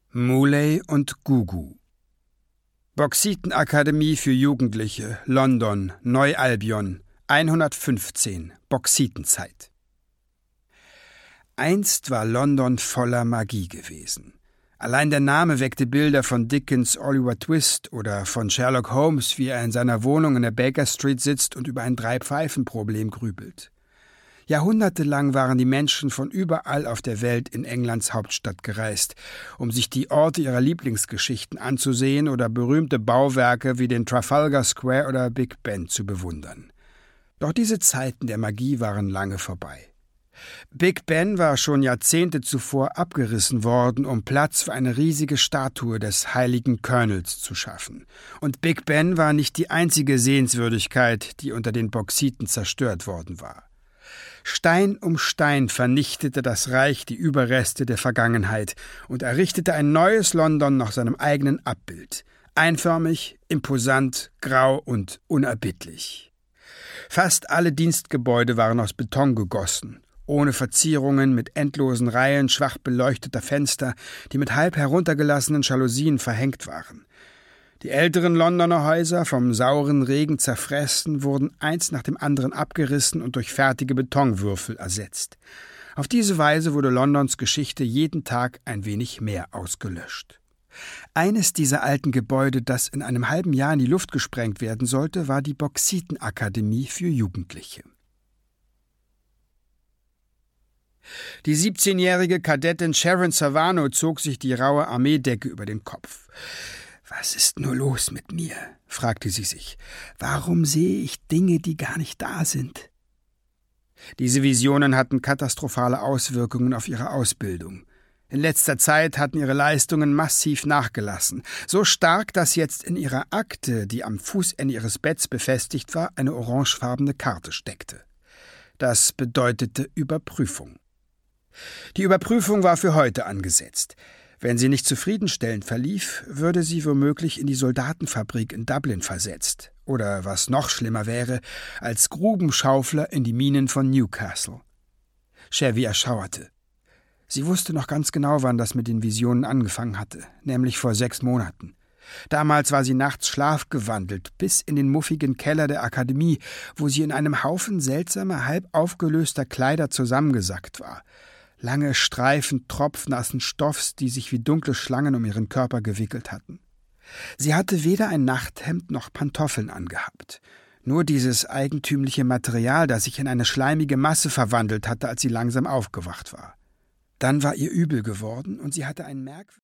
Moulay und Gugu. Boxiten-Akademie für Jugendliche, London, Neu-Albion, 115, Boxitenzeit. Einst war London voller Magie gewesen. Allein der Name weckte Bilder von Dickens' Oliver Twist oder von Sherlock Holmes, wie er in seiner Wohnung in der Baker Street sitzt und über ein Drei-Pfeifen-Problem grübelt. Jahrhundertelang waren die Menschen von überall auf der Welt in Englands Hauptstadt gereist, um sich die Orte ihrer Lieblingsgeschichten anzusehen oder berühmte Bauwerke wie den Trafalgar Square oder Big Ben zu bewundern. Doch diese Zeiten der Magie waren lange vorbei. Big Ben war schon Jahrzehnte zuvor abgerissen worden, um Platz für eine riesige Statue des heiligen Colonels zu schaffen. Und Big Ben war nicht die einzige Sehenswürdigkeit, die unter den Boxiten zerstört worden war. Stein um Stein vernichtete das Reich die Überreste der Vergangenheit und errichtete ein neues London nach seinem eigenen Abbild. Einförmig, imposant, grau und unerbittlich. Fast alle Dienstgebäude waren aus Beton gegossen, ohne Verzierungen, mit endlosen Reihen schwach beleuchteter Fenster, die mit halb heruntergelassenen Jalousien verhängt waren. Die älteren Londoner Häuser, vom sauren Regen zerfressen, wurden eins nach dem anderen abgerissen und durch fertige Betonwürfel ersetzt. Auf diese Weise wurde Londons Geschichte jeden Tag ein wenig mehr ausgelöscht. Eines dieser alten Gebäude, das in einem halben Jahr in die Luft gesprengt werden sollte, war die Boxiten-Akademie für Jugendliche. Die 17-jährige Kadettin Sharon Savano zog sich die raue Armeedecke über den Kopf. »Was ist nur los mit mir?« fragte sie sich. »Warum sehe ich Dinge, die gar nicht da sind?« Diese Visionen hatten katastrophale Auswirkungen auf ihre Ausbildung. In letzter Zeit hatten ihre Leistungen massiv nachgelassen, so stark, dass jetzt in ihrer Akte, die am Fußende ihres Betts befestigt war, eine orangefarbene Karte steckte. Das bedeutete Überprüfung. Die Überprüfung war für heute angesetzt. Wenn sie nicht zufriedenstellend verlief, würde sie womöglich in die Soldatenfabrik in Dublin versetzt oder, was noch schlimmer wäre, als Grubenschaufler in die Minen von Newcastle. Chevy erschauerte. Sie wusste noch ganz genau, wann das mit den Visionen angefangen hatte, nämlich vor 6 Monaten. Damals war sie nachts schlafgewandelt, bis in den muffigen Keller der Akademie, wo sie in einem Haufen seltsamer, halb aufgelöster Kleider zusammengesackt war. Lange Streifen tropfnassen Stoffs, die sich wie dunkle Schlangen um ihren Körper gewickelt hatten. Sie hatte weder ein Nachthemd noch Pantoffeln angehabt. Nur dieses eigentümliche Material, das sich in eine schleimige Masse verwandelt hatte, als sie langsam aufgewacht war. Dann war ihr übel geworden und sie hatte ein